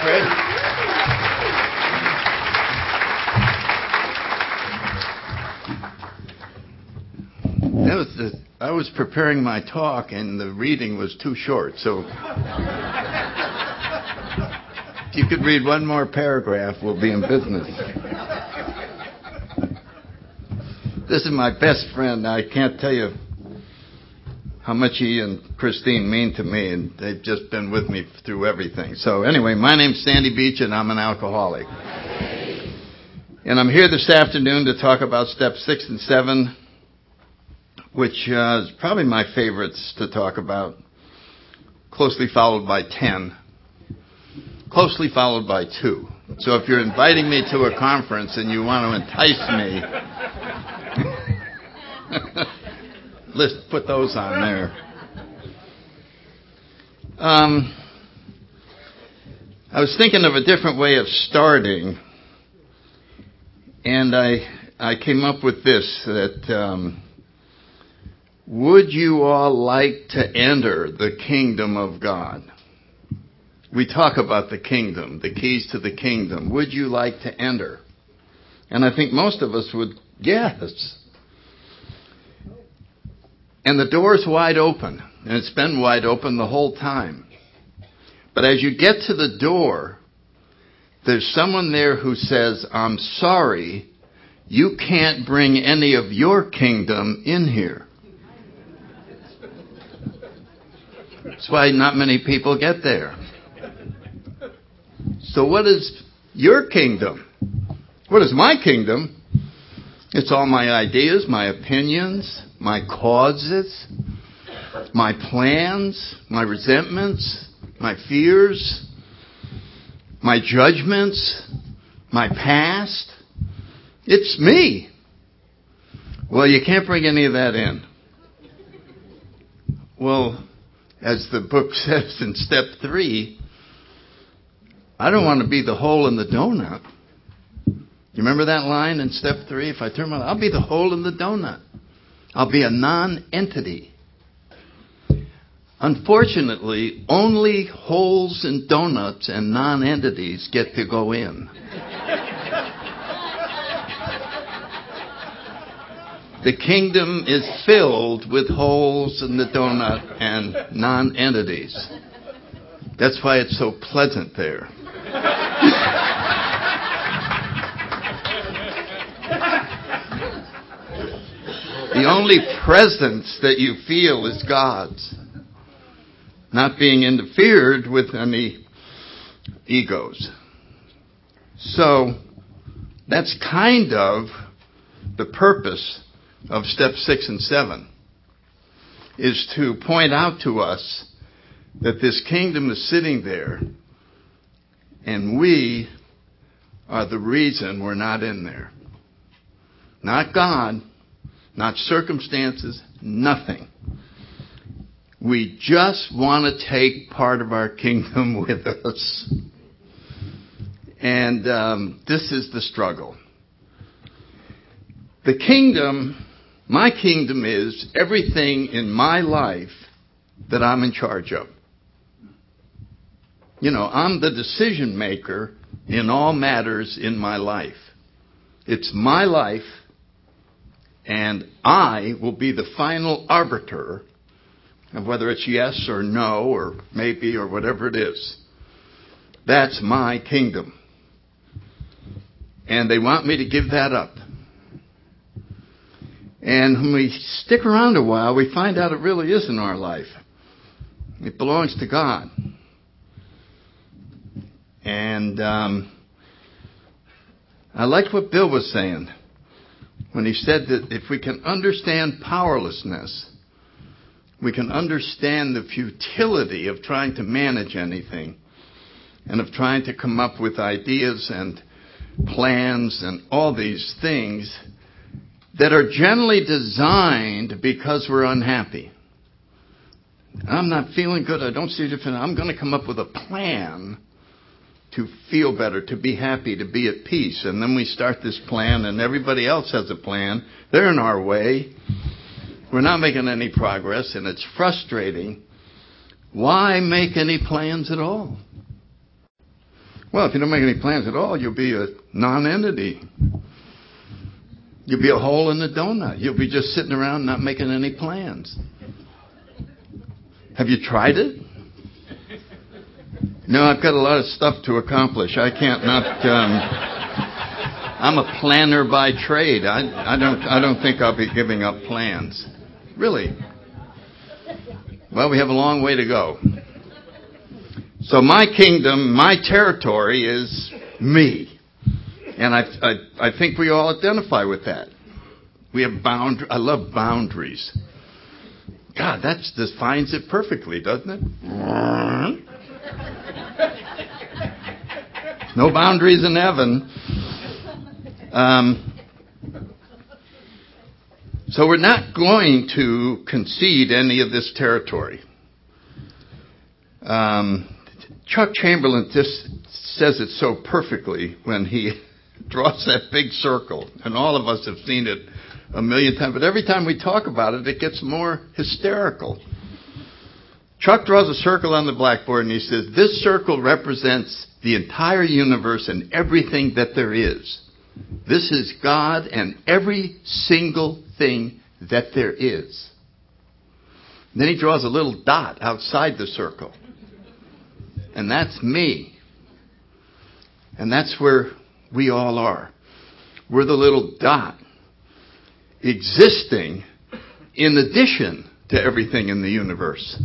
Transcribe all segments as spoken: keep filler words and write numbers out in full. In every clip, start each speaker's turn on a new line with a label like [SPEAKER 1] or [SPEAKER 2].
[SPEAKER 1] Fred. That was the, I was preparing my talk, and the reading was too short. So if you could read one more paragraph, we'll be in business. This is my best friend. I can't tell you how much he and Christine mean to me, and they've just been with me through everything. So anyway, my name's Sandy Beach, and I'm an alcoholic. And I'm here this afternoon to talk about step six and seven, which uh, is probably my favorites to talk about, closely followed by ten, closely followed by two. So if you're inviting me to a conference and you want to entice me, let's put those on there. Um, I was thinking of a different way of starting, and I I came up with this, that um, would you all like to enter the kingdom of God? We talk about the kingdom, the keys to the kingdom. Would you like to enter? And I think most of us would, yes. And the door's wide open, and it's been wide open the whole time. But as you get to the door, there's someone there who says, I'm sorry, you can't bring any of your kingdom in here. That's why not many people get there. So what is your kingdom? What is my kingdom? It's all my ideas, my opinions, my causes, my plans, my resentments, my fears, my judgments, my past. It's me. Well, you can't bring any of that in. Well, as the book says in step three, I don't want to be the hole in the donut. You remember that line in step three? If I turn my, I'll be the hole in the donut. I'll be a non-entity. Unfortunately, only holes in donuts and non-entities get to go in. The kingdom is filled with holes in the donut and non-entities. That's why it's so pleasant there. The only presence that you feel is God's, not being interfered with any egos. So that's kind of the purpose of step six and seven, is to point out to us that this kingdom is sitting there, and we are the reason we're not in there. Not God, not circumstances, nothing. We just want to take part of our kingdom with us. And um, this is the struggle. The kingdom, my kingdom is everything in my life that I'm in charge of. You know, I'm the decision maker in all matters in my life. It's my life, and I will be the final arbiter of whether it's yes or no or maybe or whatever it is. That's my kingdom. And they want me to give that up. And when we stick around a while, we find out it really isn't our life. It belongs to God. And um, I liked what Bill was saying when he said that if we can understand powerlessness, we can understand the futility of trying to manage anything and of trying to come up with ideas and plans and all these things that are generally designed because we're unhappy. I'm not feeling good. I don't see it. I'm going to come up with a plan to feel better, to be happy, to be at peace. And then we start this plan, and everybody else has a plan. They're in our way. We're not making any progress, and it's frustrating. Why make any plans at all? Well, if you don't make any plans at all, you'll be a non-entity. You'll be a hole in the donut. You'll be just sitting around not making any plans. Have you tried it? No, I've got a lot of stuff to accomplish. I can't not. Um, I'm a planner by trade. I, I don't. I don't think I'll be giving up plans. Really. Well, we have a long way to go. So my kingdom, my territory is me. And I, I, I think we all identify with that. We have bound. I love boundaries. God, that defines it perfectly, doesn't it? No boundaries in heaven. Um, so we're not going to concede any of this territory. Um, Chuck Chamberlain just says it so perfectly when he draws that big circle. And all of us have seen it a million times. But every time we talk about it, it gets more hysterical. Chuck draws a circle on the blackboard and he says, this circle represents the entire universe and everything that there is. This is God and every single thing that there is. And then he draws a little dot outside the circle. And that's me. And that's where we all are. We're the little dot existing in addition to everything in the universe.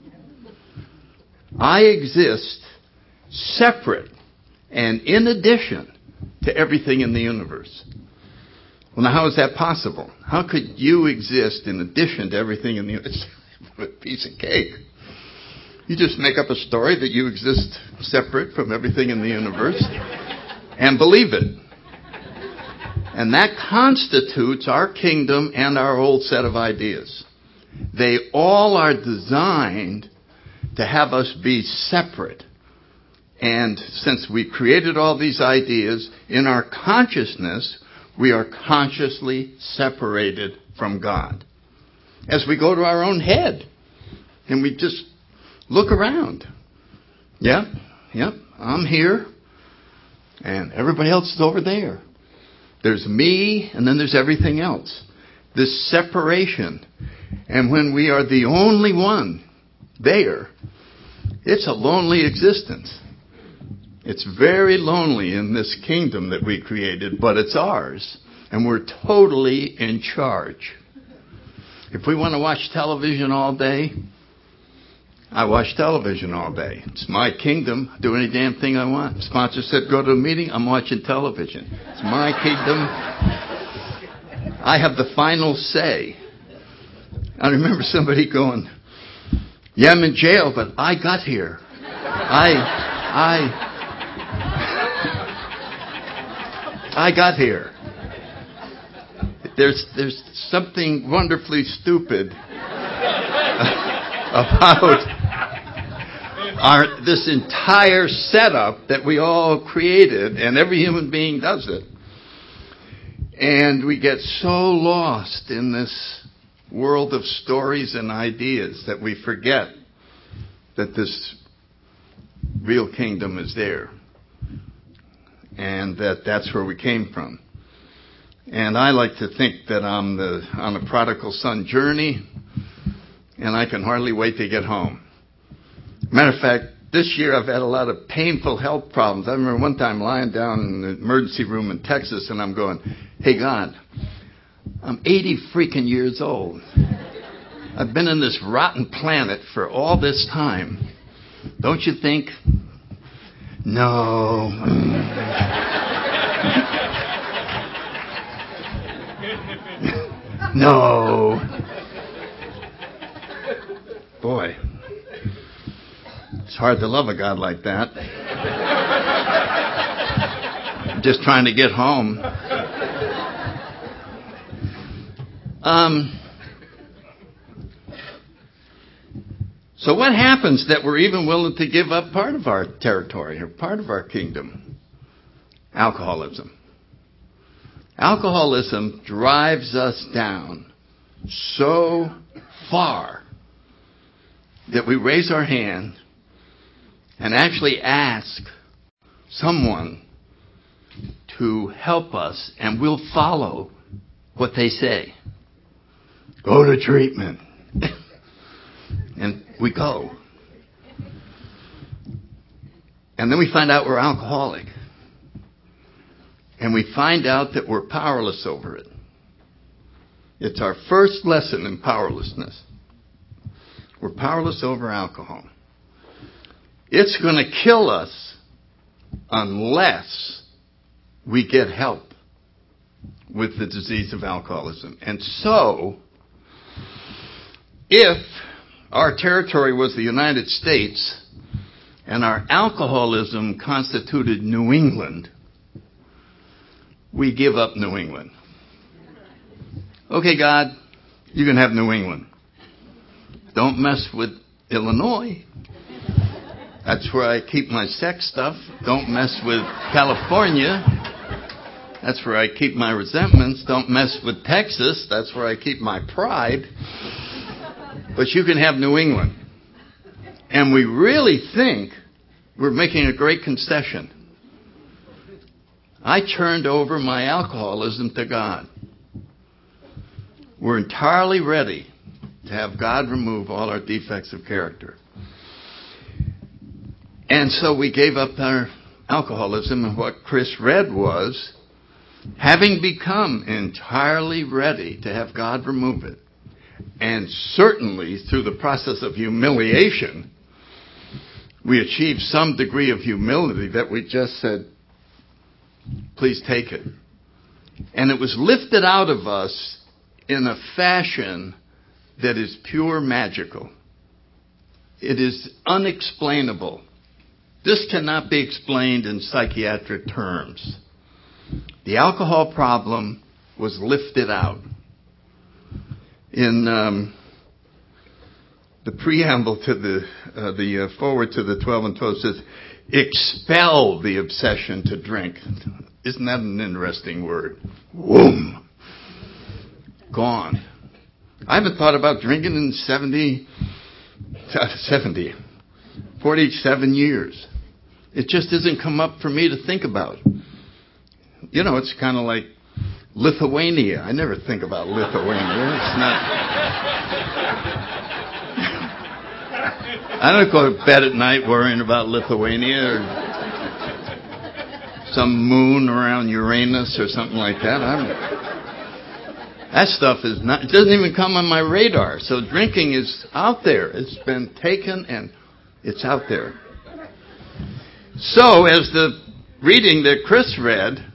[SPEAKER 1] I exist separate and in addition to everything in the universe. Well, now how is that possible? How could you exist in addition to everything in the universe? It's a piece of cake. You just make up a story that you exist separate from everything in the universe and believe it. And that constitutes our kingdom and our old set of ideas. They all are designed to have us be separate. And since we created all these ideas, in our consciousness, we are consciously separated from God. As we go to our own head and we just look around. Yep, yep, I'm here and everybody else is over there. There's me and then there's everything else. This separation. And when we are the only one there, it's a lonely existence. It's very lonely in this kingdom that we created, but it's ours. And we're totally in charge. If we want to watch television all day, I watch television all day. It's my kingdom. I do any damn thing I want. Sponsor said go to a meeting, I'm watching television. It's my kingdom. I have the final say. I remember somebody going, yeah, I'm in jail, but I got here. I, I, I got here. There's, there's something wonderfully stupid about our, this entire setup that we all created, and every human being does it. And we get so lost in this world of stories and ideas that we forget that this real kingdom is there. And that that's where we came from. And I like to think that I'm the, on a prodigal son journey, and I can hardly wait to get home. Matter of fact, this year I've had a lot of painful health problems. I remember one time lying down in the emergency room in Texas, and I'm going, hey, God, I'm eighty freaking years old. I've been in this rotten planet for all this time. Don't you think? No. No. Boy, it's hard to love a God like that. I'm just trying to get home. Um, so what happens that we're even willing to give up part of our territory or part of our kingdom? Alcoholism. Alcoholism drives us down so far that we raise our hand and actually ask someone to help us, and we'll follow what they say. Go to treatment. And we go. And then we find out we're alcoholic. And we find out that we're powerless over it. It's our first lesson in powerlessness. We're powerless over alcohol. It's going to kill us unless we get help with the disease of alcoholism. And so, if our territory was the United States and our alcoholism constituted New England, we give up New England. Okay, God, you can have New England. Don't mess with Illinois. That's where I keep my sex stuff. Don't mess with California. That's where I keep my resentments. Don't mess with Texas. That's where I keep my pride. But you can have New England. And we really think we're making a great concession. I turned over my alcoholism to God. We're entirely ready to have God remove all our defects of character. And so we gave up our alcoholism, and what Chris read was, having become entirely ready to have God remove it, and certainly through the process of humiliation, we achieved some degree of humility that we just said, please take it. And it was lifted out of us in a fashion that is pure magical. It is unexplainable. This cannot be explained in psychiatric terms. The alcohol problem was lifted out. In um, the preamble to the uh, the uh, forward to the twelve and twelve says, expel the obsession to drink. Isn't that an interesting word? Boom. Gone. I haven't thought about drinking in seventy, seventy, forty-seven years. It just hasn't come up for me to think about. You know, it's kind of like Lithuania. I never think about Lithuania. It's not. I don't go to bed at night worrying about Lithuania or some moon around Uranus or something like that. I'm, that stuff is not. It doesn't even come on my radar. So drinking is out there. It's been taken and it's out there. So, as the reading that Chris read,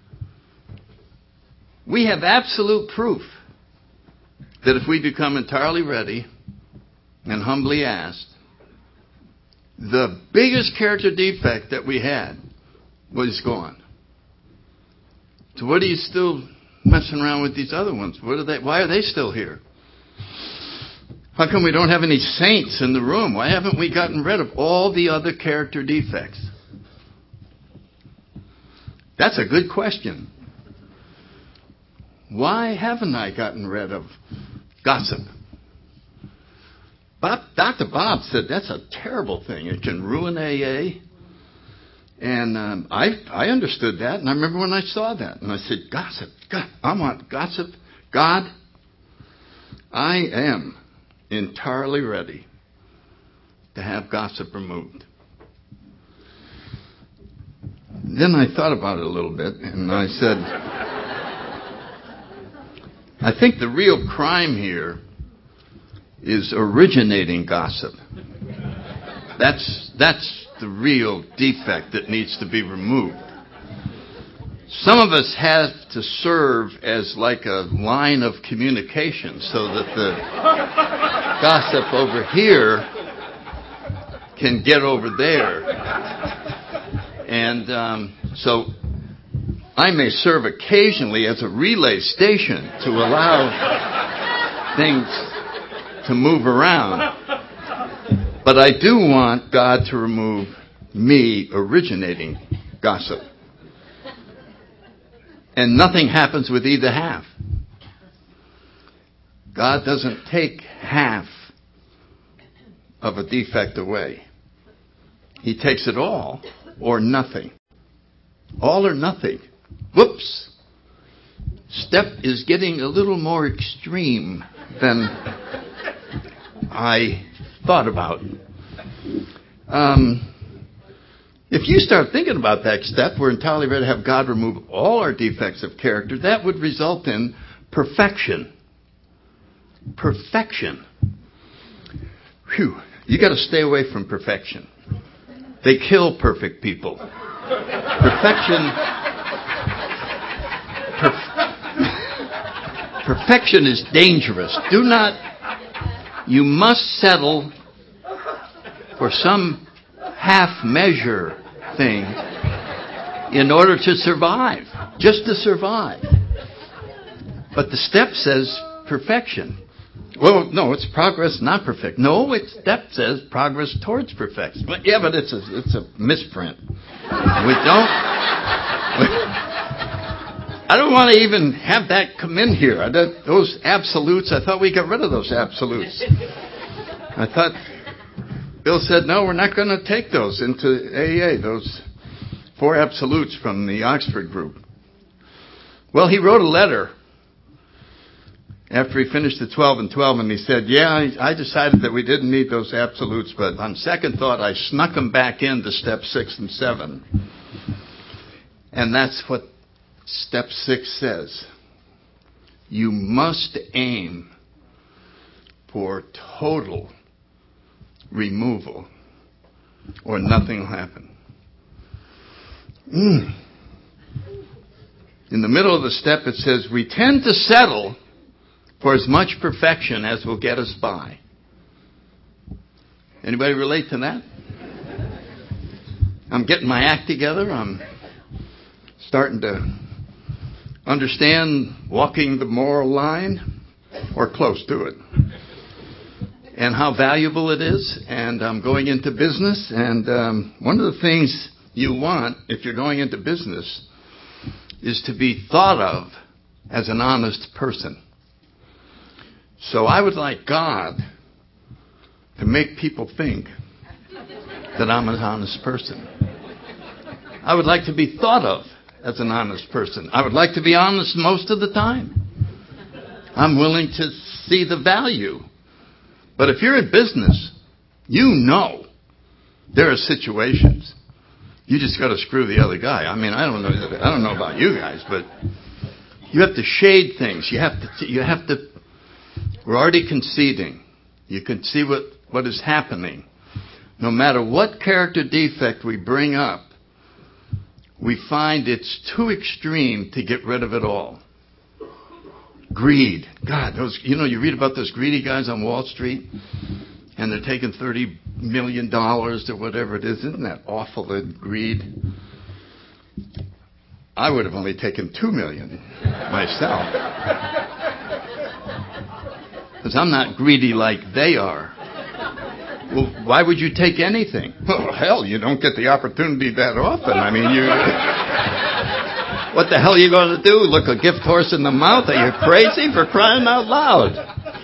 [SPEAKER 1] we have absolute proof that if we become entirely ready and humbly asked, the biggest character defect that we had was gone. So what are you still messing around with these other ones? What are they? Why are they still here? How come we don't have any saints in the room? Why haven't we gotten rid of all the other character defects? That's a good question. Why haven't I gotten rid of gossip? Bob, Doctor Bob said that's a terrible thing. It can ruin A A. And um, I I understood that, and I remember when I saw that, and I said, gossip, God, I want gossip. God, I am entirely ready to have gossip removed. Then I thought about it a little bit, and I said, I think the real crime here is originating gossip. That's that's the real defect that needs to be removed. Some of us have to serve as like a line of communication so that the gossip over here can get over there. And um, so I may serve occasionally as a relay station to allow things to move around. But I do want God to remove me originating gossip. And nothing happens with either half. God doesn't take half of a defect away. He takes it all or nothing. All or nothing. Whoops. Step is getting a little more extreme than I thought about. Um, if you start thinking about that step, we're entirely ready to have God remove all our defects of character. That would result in perfection. Perfection. Phew. You got to stay away from perfection. They kill perfect people. Perfection. Per, perfection is dangerous. Do not. You must settle for some half measure thing in order to survive, just to survive. But the step says perfection. Well, no, it's progress, not perfect. No, its step says progress towards perfection. But yeah, but it's a it's a misprint. We don't. We, I don't want to even have that come in here. I, that, those absolutes. I thought we got rid of those absolutes. I thought Bill said no, we're not going to take those into A E A. Those four absolutes from the Oxford group. Well, he wrote a letter after he finished the twelve and twelve, and he said, yeah, I, I decided that we didn't need those absolutes, but on second thought, I snuck them back into step six and seven. And that's what step six says. You must aim for total removal, or nothing will happen. Mm. In the middle of the step, it says, we tend to settle for as much perfection as will get us by. Anybody relate to that? I'm getting my act together. I'm starting to understand walking the moral line, or close to it, and how valuable it is. And I'm going into business, and um, one of the things you want if you're going into business is to be thought of as an honest person. So I would like God to make people think that I'm an honest person. I would like to be thought of as an honest person. I would like to be honest most of the time. I'm willing to see the value. But if you're in business, you know there are situations you just got to screw the other guy. I mean, I don't know. I don't know about you guys, but you have to shade things. You have to. You have to. We're already conceding. You can see what, what is happening. No matter what character defect we bring up, we find it's too extreme to get rid of it all. Greed. God, those, you know, you read about those greedy guys on Wall Street, and they're taking thirty million dollars or whatever it is. Isn't that awful, the greed? I would have only taken two million dollars myself. Because I'm not greedy like they are. Well, why would you take anything? Well, hell, you don't get the opportunity that often. I mean, you... What the hell are you going to do? Look a gift horse in the mouth? Are you crazy? For crying out loud.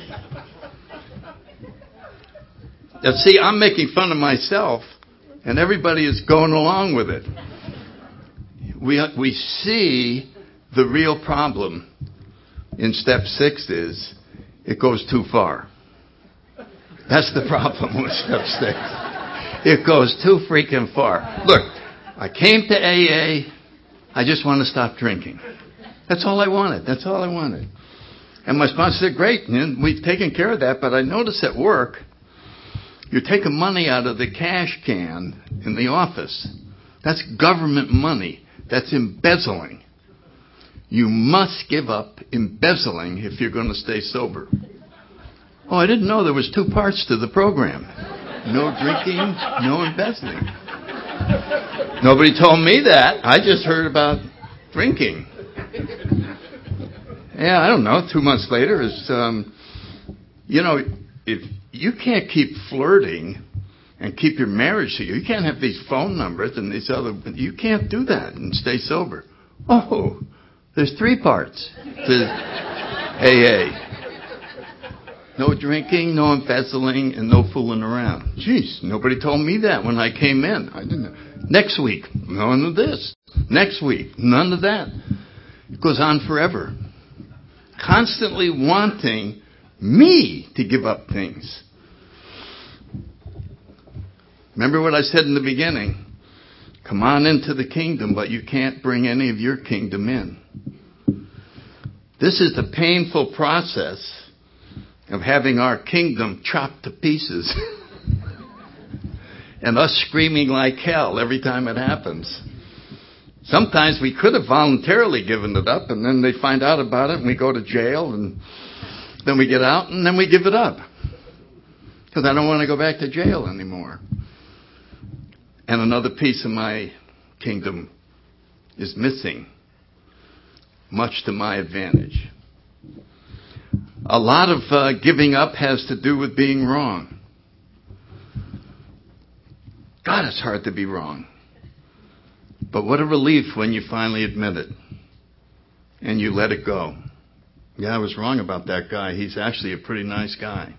[SPEAKER 1] Now, see, I'm making fun of myself, and everybody is going along with it. We, we see the real problem in step six is it goes too far. That's the problem with step six. It goes too freaking far. Look, I came to A A. I just want to stop drinking. That's all I wanted. That's all I wanted. And my sponsor said, great, man, we've taken care of that. But I noticed at work, you're taking money out of the cash can in the office. That's government money. That's embezzling. You must give up embezzling if you're going to stay sober. Oh, I didn't know there was two parts to the program. No drinking, no embezzling. Nobody told me that. I just heard about drinking. Yeah, I don't know. Two months later is, um, you know, if you can't keep flirting and keep your marriage secret, you can't have these phone numbers and these other, you can't do that and stay sober. Oh, there's three parts to A A. No drinking, no embezzling, and no fooling around. Jeez, nobody told me that when I came in. I didn't know. Next week, no, no this. next week. None of that. It goes on forever. Constantly wanting me to give up things. Remember what I said in the beginning. Come on into the kingdom, but you can't bring any of your kingdom in. This is the painful process of having our kingdom chopped to pieces. And us screaming like hell every time it happens. Sometimes we could have voluntarily given it up, and then they find out about it, and we go to jail, and then we get out, and then we give it up. Because I don't want to go back to jail anymore. And another piece of my kingdom is missing, much to my advantage. A lot of uh, giving up has to do with being wrong. God, it's hard to be wrong. But what a relief when you finally admit it and you let it go. Yeah, I was wrong about that guy. He's actually a pretty nice guy.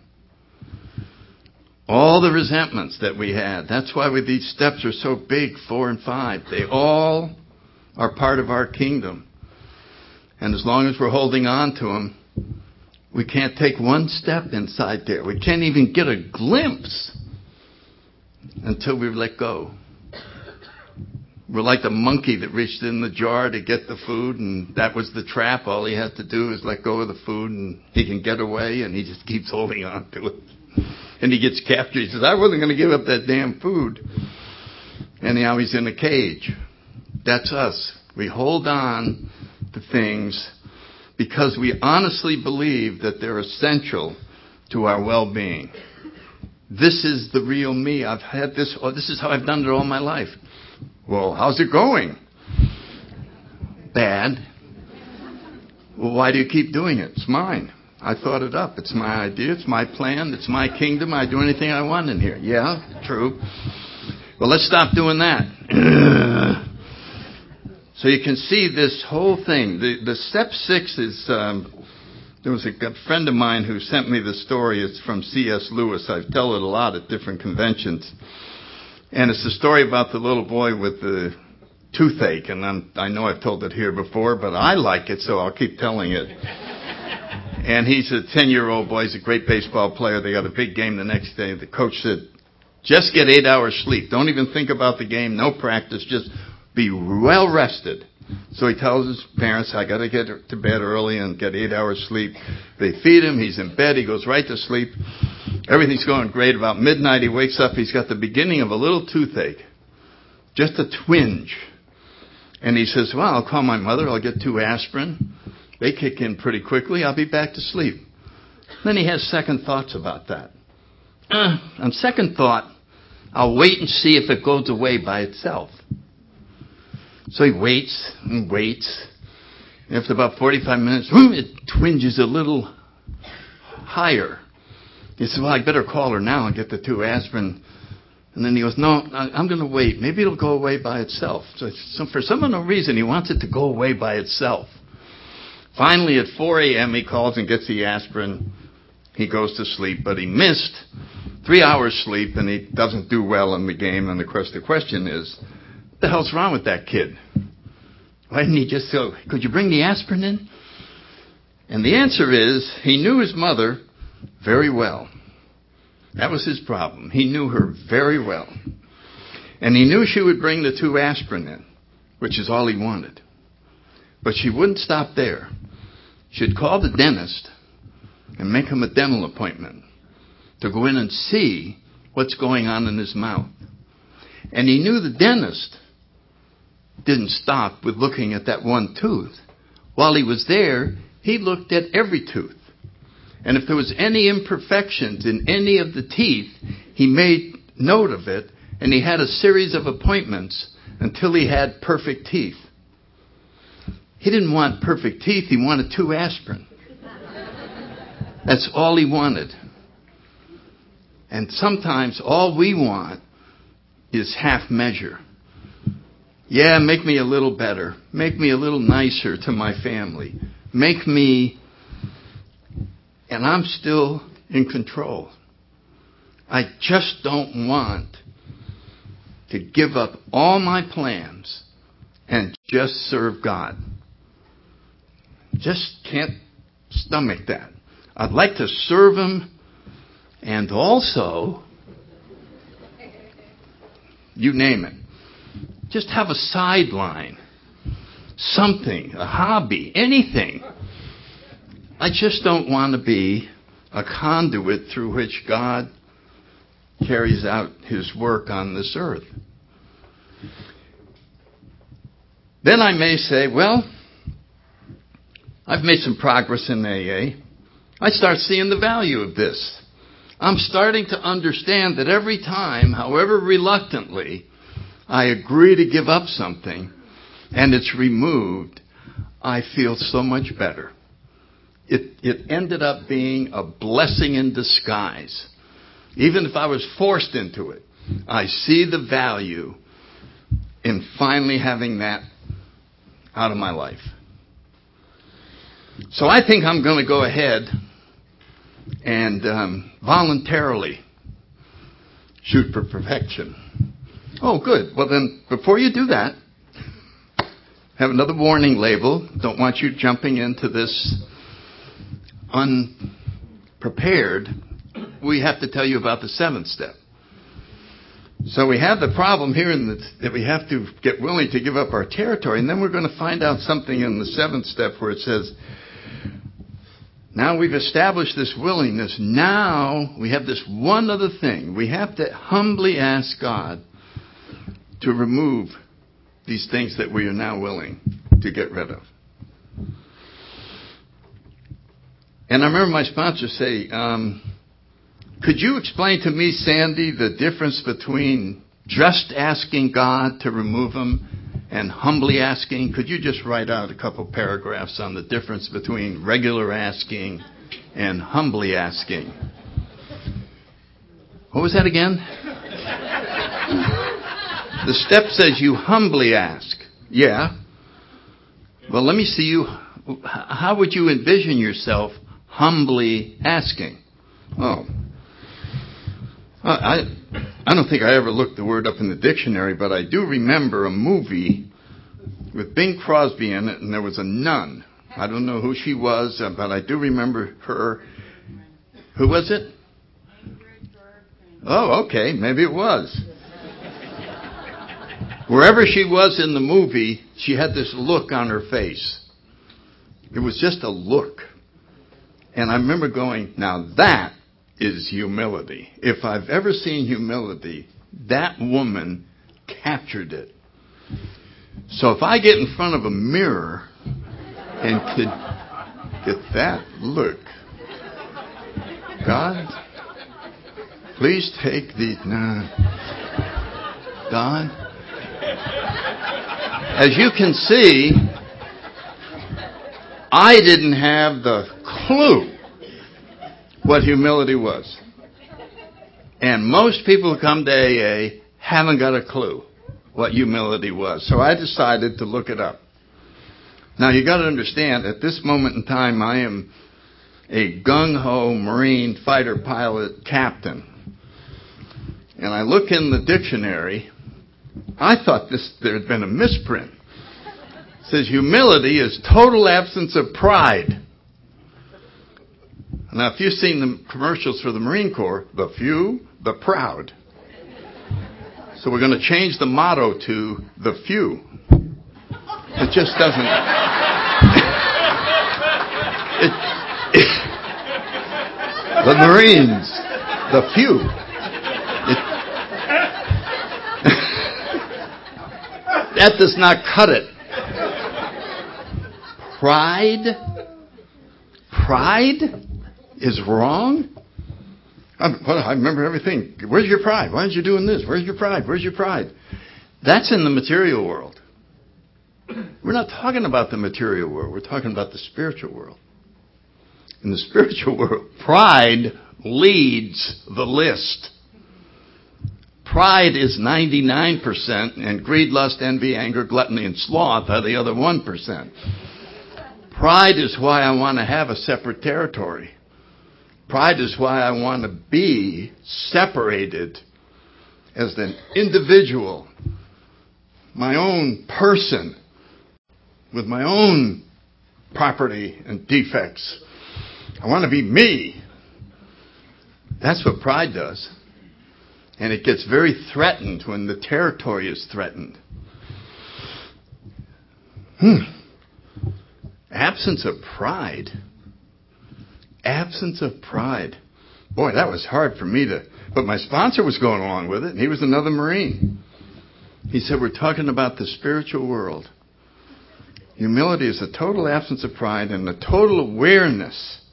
[SPEAKER 1] All the resentments that we had. That's why we, these steps are so big, four and five. They all are part of our kingdom. And as long as we're holding on to them, we can't take one step inside there. We can't even get a glimpse until we let go. We're like the monkey that reached in the jar to get the food, and that was the trap. All he had to do is let go of the food, and he can get away, and he just keeps holding on to it. And he gets captured. He says, I wasn't going to give up that damn food. And now he's in a cage. That's us. We hold on to things because we honestly believe that they're essential to our well-being. This is the real me. I've had this, oh, this is how I've done it all my life. Well, how's it going? Bad. Well, why do you keep doing it? It's mine. I thought it up. It's my idea. It's my plan. It's my kingdom. I do anything I want in here. Yeah, true. Well, let's stop doing that. So you can see this whole thing. The, the step six is, um, there was a, a friend of mine who sent me the story. It's from C S Lewis. I tell it a lot at different conventions. And it's the story about the little boy with the toothache. And I'm, I know I've told it here before, but I like it, so I'll keep telling it. And he's a ten-year-old boy. He's a great baseball player. They got a big game the next day. The coach said, just get eight hours sleep. Don't even think about the game. No practice. Just be well rested. So he tells his parents, I got to get to bed early and get eight hours sleep. They feed him. He's in bed. He goes right to sleep. Everything's going great. About midnight, he wakes up. He's got the beginning of a little toothache. Just a twinge. And he says, well, I'll call my mother. I'll get two aspirin. They kick in pretty quickly. I'll be back to sleep. Then he has second thoughts about that. Uh, on second thought, I'll wait and see if it goes away by itself. So he waits and waits. And after about forty-five minutes, it twinges a little higher. He says, well, I better call her now and get the two aspirin. And then he goes, no, I'm going to wait. Maybe it'll go away by itself. So, so for some unknown reason, he wants it to go away by itself. Finally, at four a.m., he calls and gets the aspirin. He goes to sleep, but he missed three hours sleep, and he doesn't do well in the game. And, of course, the question is, what the hell's wrong with that kid? Why didn't he just go, could you bring the aspirin in? And the answer is, he knew his mother very well. That was his problem. He knew her very well. And he knew she would bring the two aspirin in, which is all he wanted. But she wouldn't stop there. She'd call the dentist and make him a dental appointment to go in and see what's going on in his mouth. And he knew the dentist didn't stop with looking at that one tooth. While he was there, he looked at every tooth. And if there was any imperfections in any of the teeth, he made note of it, and he had a series of appointments until he had perfect teeth. He didn't want perfect teeth, he wanted two aspirin. That's all he wanted. And sometimes all we want is half measure. Yeah, make me a little better. Make me a little nicer to my family. Make me... And I'm still in control. I just don't want to give up all my plans and just serve God. Just can't stomach that. I'd like to serve Him and also, you name it, just have a sideline, something, a hobby, anything. I just don't want to be a conduit through which God carries out His work on this earth. Then I may say, well, I've made some progress in A A. I start seeing the value of this. I'm starting to understand that every time, however reluctantly, I agree to give up something and it's removed, I feel so much better. It, it ended up being a blessing in disguise. Even if I was forced into it, I see the value in finally having that out of my life. So I think I'm going to go ahead and um, voluntarily shoot for perfection. Oh, good. Well, then, before you do that, have another warning label. Don't want you jumping into this unprepared. We have to tell you about the seventh step. So we have the problem here in the, that we have to get willing to give up our territory, and then we're going to find out something in the seventh step where it says, now we've established this willingness. Now we have this one other thing. We have to humbly ask God to remove these things that we are now willing to get rid of. And I remember my sponsor say, um, could you explain to me, Sandy, the difference between just asking God to remove them and humbly asking? Could you just write out a couple paragraphs on the difference between regular asking and humbly asking? What was that again? The step says you humbly ask. Yeah. Well, let me see you. How would you envision yourself humbly asking? Oh. I, I don't think I ever looked the word up in the dictionary, but I do remember a movie with Bing Crosby in it, and there was a nun. I don't know who she was, but I do remember her. Who was it? Oh, okay. Maybe it was. Wherever she was in the movie, she had this look on her face. It was just a look. And I remember going, now that is humility. If I've ever seen humility, that woman captured it. So if I get in front of a mirror and could get that look, God, please take the, nah, God. As you can see, I didn't have the clue what humility was. And most people who come to A A haven't got a clue what humility was. So I decided to look it up. Now you got to understand, at this moment in time, I am a gung-ho Marine fighter pilot captain. And I look in the dictionary. I thought this there had been a misprint. It says humility is total absence of pride. Now, if you've seen the commercials for the Marine Corps, the few, the proud. So we're going to change the motto to the few. It just doesn't. it, it, the Marines, the few. It, that does not cut it. Pride? Pride is wrong? I, I remember everything. Where's your pride? Why aren't you doing this? Where's your pride? Where's your pride? That's in the material world. We're not talking about the material world. We're talking about the spiritual world. In the spiritual world, pride leads the list. Pride is ninety-nine percent, and greed, lust, envy, anger, gluttony, and sloth are the other one percent. Pride is why I want to have a separate territory. Pride is why I want to be separated as an individual, my own person, with my own property and defects. I want to be me. That's what pride does. And it gets very threatened when the territory is threatened. Hmm. Absence of pride. Absence of pride. Boy, that was hard for me to... But my sponsor was going along with it, and he was another Marine. He said, we're talking about the spiritual world. Humility is a total absence of pride and a total awareness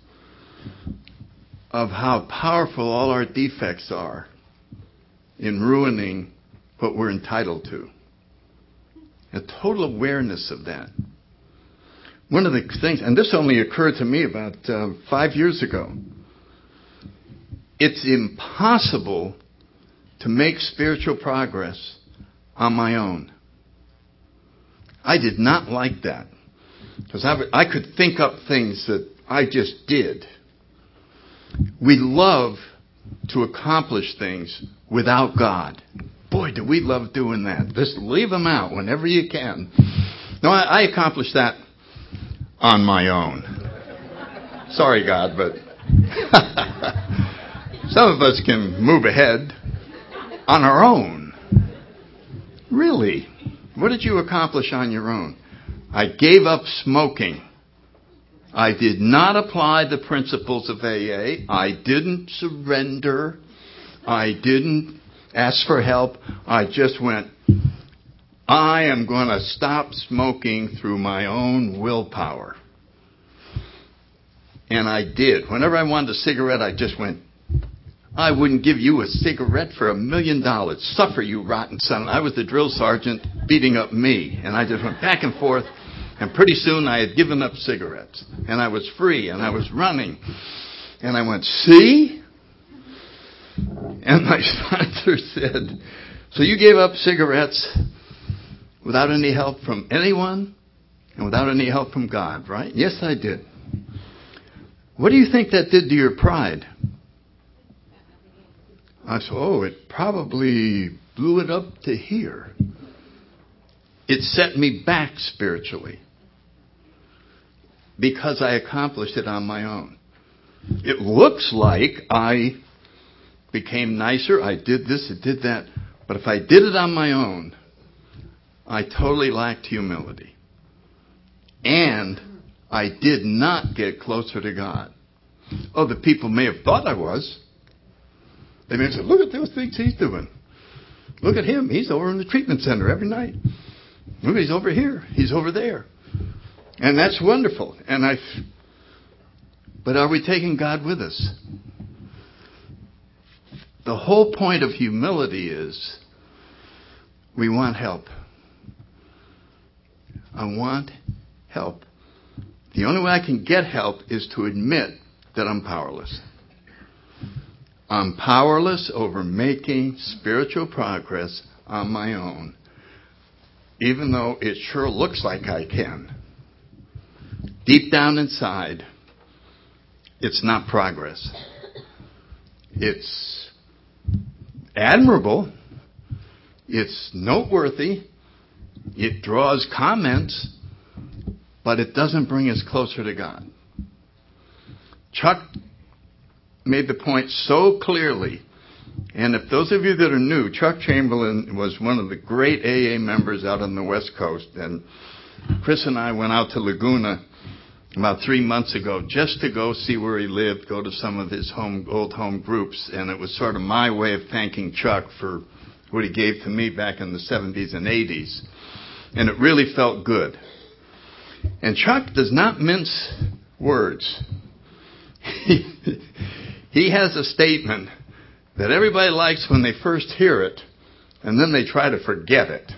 [SPEAKER 1] of how powerful all our defects are in ruining what we're entitled to. A total awareness of that. One of the things, and this only occurred to me about uh, five years ago. It's impossible to make spiritual progress on my own. I did not like that. Because I, I could think up things that I just did. We love to accomplish things without God. Boy, do we love doing that. Just leave them out whenever you can. No, I, I accomplished that on my own. Sorry, God, but some of us can move ahead on our own. Really? What did you accomplish on your own? I gave up smoking. I did not apply the principles of A A. I didn't surrender. I didn't ask for help. I just went, I am going to stop smoking through my own willpower. And I did. Whenever I wanted a cigarette, I just went, I wouldn't give you a cigarette for a million dollars. Suffer, you rotten son. I was the drill sergeant beating up me. And I just went back and forth. And pretty soon I had given up cigarettes. And I was free. And I was running. And I went, see? And my sponsor said, so you gave up cigarettes without any help from anyone and without any help from God, right? Yes, I did. What do you think that did to your pride? I said, oh, it probably blew it up to here. It set me back spiritually because I accomplished it on my own. It looks like I became nicer. I did this, I did that. But if I did it on my own, I totally lacked humility. And I did not get closer to God. Oh, the people may have thought I was. They may have said, look at those things he's doing. Look at him. He's over in the treatment center every night. Look, he's over here. He's over there. And that's wonderful. And I, but are we taking God with us? The whole point of humility is we want help. I want help. The only way I can get help is to admit that I'm powerless. I'm powerless over making spiritual progress on my own, even though it sure looks like I can. Deep down inside, it's not progress. It's admirable. It's noteworthy. It draws comments, but it doesn't bring us closer to God. Chuck made the point so clearly. And if those of you that are new, Chuck Chamberlain was one of the great A A members out on the West Coast. And Chris and I went out to Laguna about three months ago just to go see where he lived, go to some of his home old home groups. And it was sort of my way of thanking Chuck for what he gave to me back in the seventies and eighties. And it really felt good. And Chuck does not mince words. He has a statement that everybody likes when they first hear it, and then they try to forget it.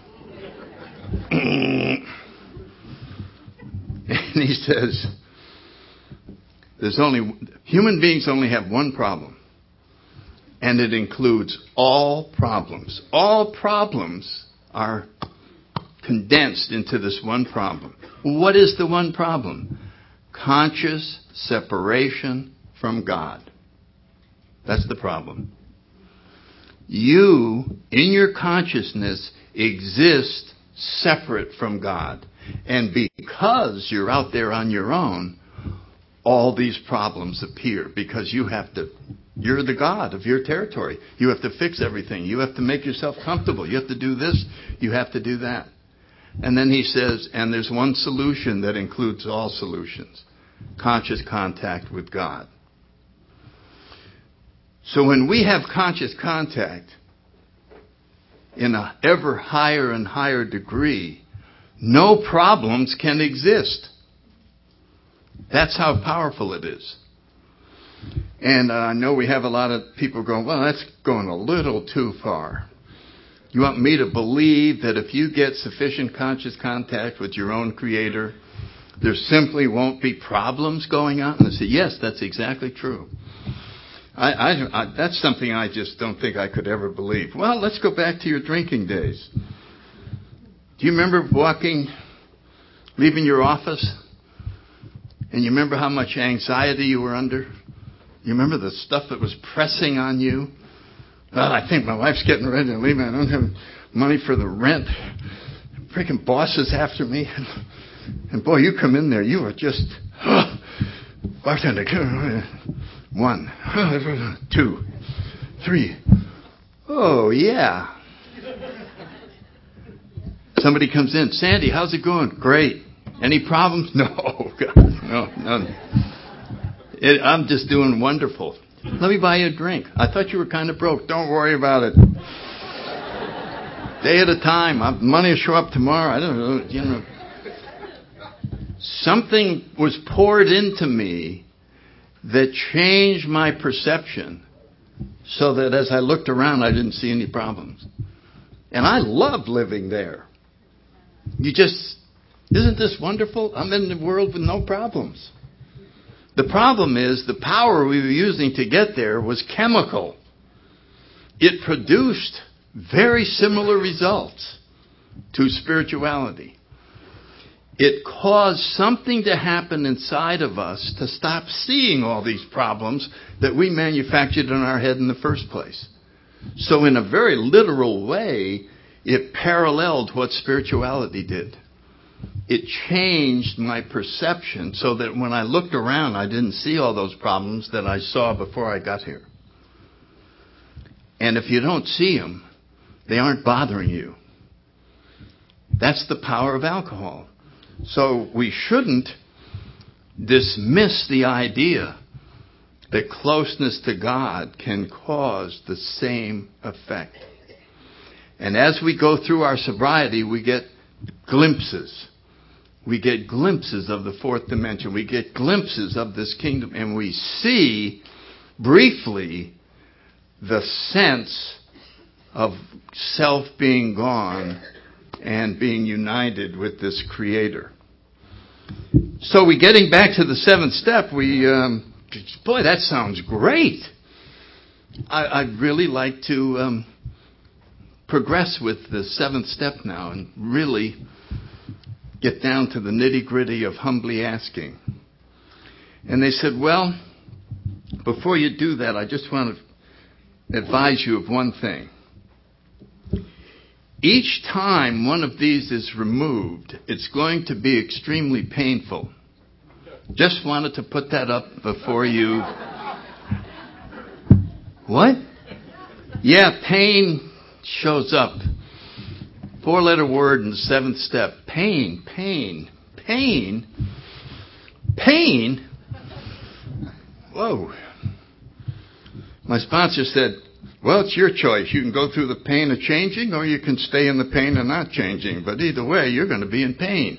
[SPEAKER 1] And he says, there's only, human beings only have one problem, and it includes all problems. All problems are condensed into this one problem. What is the one problem? Conscious separation from God. That's the problem. You, in your consciousness, exist separate from God. And because you're out there on your own, all these problems appear because you have to, you're the God of your territory. You have to fix everything. You have to make yourself comfortable. You have to do this. You have to do that. And then he says, and there's one solution that includes all solutions: conscious contact with God. So when we have conscious contact in an ever higher and higher degree, no problems can exist. That's how powerful it is. And uh, I know we have a lot of people going, well, that's going a little too far. You want me to believe that if you get sufficient conscious contact with your own Creator, there simply won't be problems going on? And I say, yes, that's exactly true. I, I, I, that's something I just don't think I could ever believe. Well, let's go back to your drinking days. Do you remember walking, leaving your office? And you remember how much anxiety you were under? You remember the stuff that was pressing on you? Well, I think my wife's getting ready to leave. I don't have money for the rent. Freaking boss is after me. And boy, you come in there, you are just, oh, bartender, one, two, three. Oh, yeah. Somebody comes in. Sandy, how's it going? Great. Any problems? No, God, no, none. It, I'm just doing wonderful. Let me buy you a drink. I thought you were kind of broke. Don't worry about it. Day at a time. I'm, money will show up tomorrow. I don't know. You know. Something was poured into me that changed my perception so that as I looked around, I didn't see any problems. And I love living there. You just, isn't this wonderful? I'm in the world with no problems. The problem is the power we were using to get there was chemical. It produced very similar results to spirituality. It caused something to happen inside of us to stop seeing all these problems that we manufactured in our head in the first place. So in a very literal way, it paralleled what spirituality did. It changed my perception so that when I looked around, I didn't see all those problems that I saw before I got here. And if you don't see them, they aren't bothering you. That's the power of alcohol. So we shouldn't dismiss the idea that closeness to God can cause the same effect. And as we go through our sobriety, we get glimpses. We get glimpses of the fourth dimension. We get glimpses of this kingdom. And we see briefly the sense of self being gone and being united with this Creator. So we getting back to the seventh step, we, um, boy, that sounds great. I, I'd really like to um, progress with the seventh step now and really get down to the nitty-gritty of humbly asking. And they said, well, before you do that, I just want to advise you of one thing. Each time one of these is removed, it's going to be extremely painful. Just wanted to put that up before you. What? Yeah, pain shows up. Four-letter word in the seventh step. Pain, pain, pain, pain. Whoa. My sponsor said, well, it's your choice. You can go through the pain of changing or you can stay in the pain of not changing. But either way, you're going to be in pain.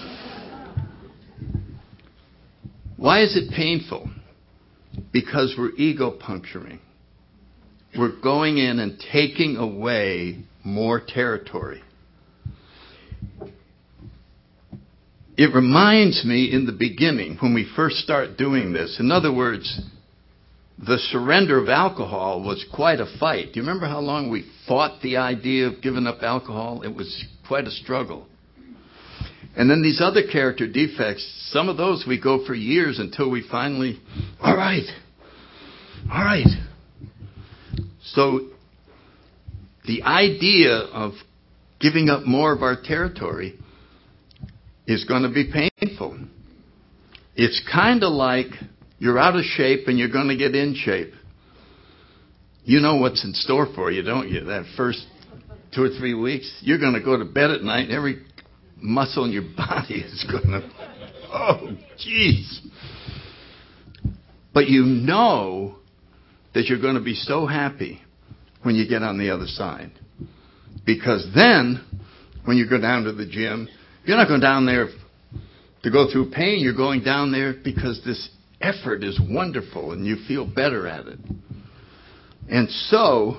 [SPEAKER 1] Why is it painful? Because we're ego puncturing. We're going in and taking away more territory. It reminds me in the beginning when we first start doing this. In other words, the surrender of alcohol was quite a fight. Do you remember how long we fought the idea of giving up alcohol? It was quite a struggle. And then these other character defects, some of those we go for years until we finally, all right, all right. So the idea of giving up more of our territory is going to be painful. It's kind of like you're out of shape and you're going to get in shape. You know what's in store for you, don't you? That first two or three weeks, you're going to go to bed at night and every muscle in your body is going to, oh, jeez. But you know that you're going to be so happy when you get on the other side. Because then, when you go down to the gym, you're not going down there to go through pain. You're going down there because this effort is wonderful and you feel better at it. And so,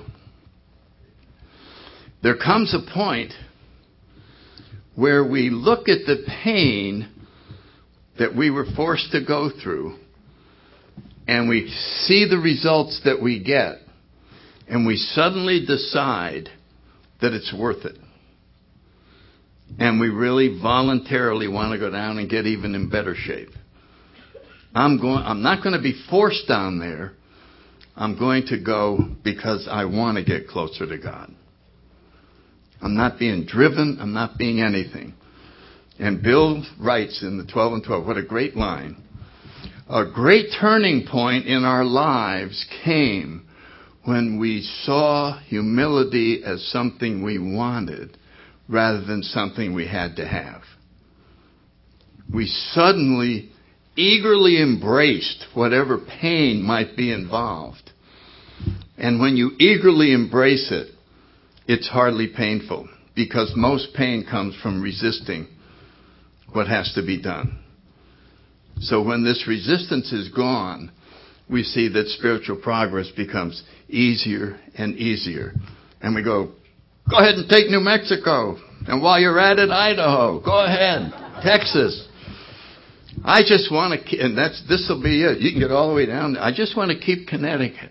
[SPEAKER 1] there comes a point where we look at the pain that we were forced to go through and we see the results that we get and we suddenly decide that it's worth it. And we really voluntarily want to go down and get even in better shape. I'm going, I'm not going to be forced down there. I'm going to go because I want to get closer to God. I'm not being driven. I'm not being anything. And Bill writes in the twelve and twelve, what a great line. A great turning point in our lives came when we saw humility as something we wanted rather than something we had to have. We suddenly eagerly embraced whatever pain might be involved. And when you eagerly embrace it, it's hardly painful because most pain comes from resisting what has to be done. So when this resistance is gone, we see that spiritual progress becomes easier and easier. And we go, go ahead and take New Mexico. And while you're at it, Idaho. Go ahead. Texas. I just want to, and that's, this will be it. You can get all the way down. I just want to keep Connecticut.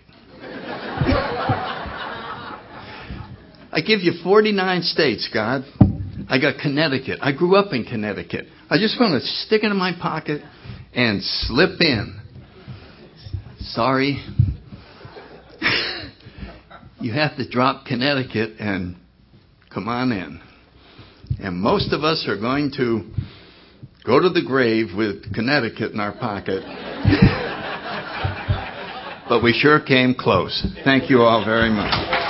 [SPEAKER 1] I give you forty-nine states, God. I got Connecticut. I grew up in Connecticut. I just want to stick it in my pocket and slip in. Sorry. You have to drop Connecticut and come on in. And most of us are going to go to the grave with Connecticut in our pocket. But we sure came close. Thank you all very much.